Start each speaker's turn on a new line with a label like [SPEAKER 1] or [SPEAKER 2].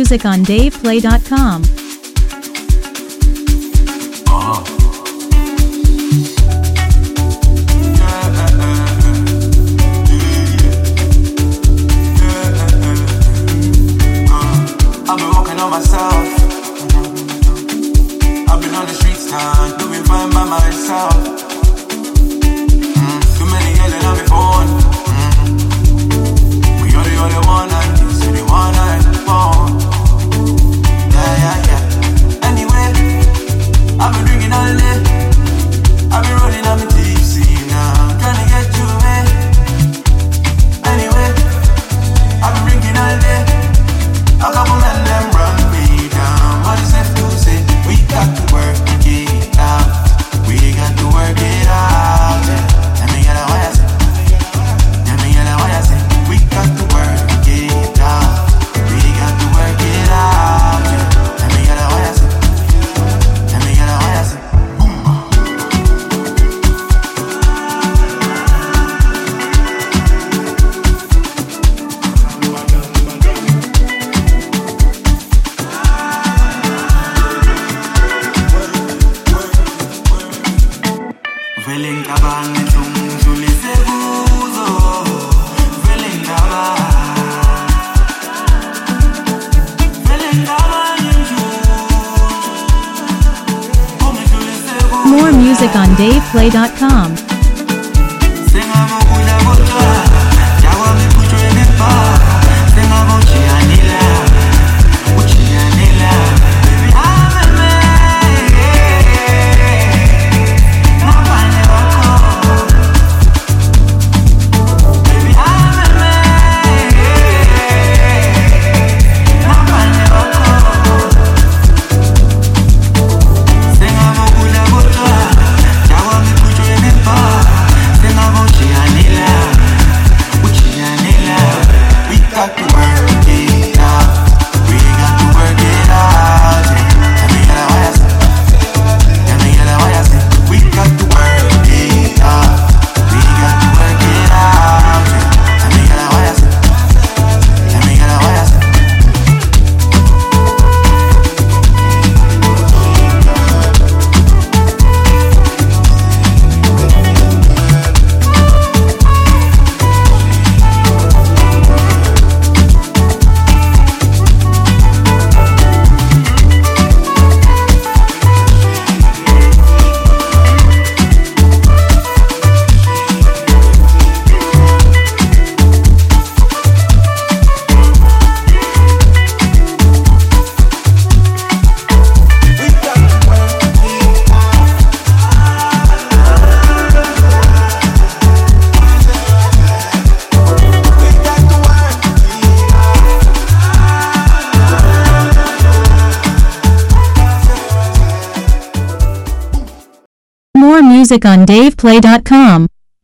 [SPEAKER 1] music on DavePlay.com.
[SPEAKER 2] I've been walking on myself. I've been on the streets now, doing fine by myself. Too many girls on my phone. But you're the only one I need, so the one I want. Yeah. Anyway, I've been drinking all day. I've been rolling on my tipsy now, trying to get you away. Anyway, I've been drinking all day. A couple men them run me down. What is left to say? We got to work it out. We got to work it out. Yeah. Let me get a what I say. Let me get a what I say. We got to work it out. We got to work it out. Yeah. Let me get a what I say. Let me get a what I say.
[SPEAKER 1] More music on DavePlay.com. More music on DavePlay.com.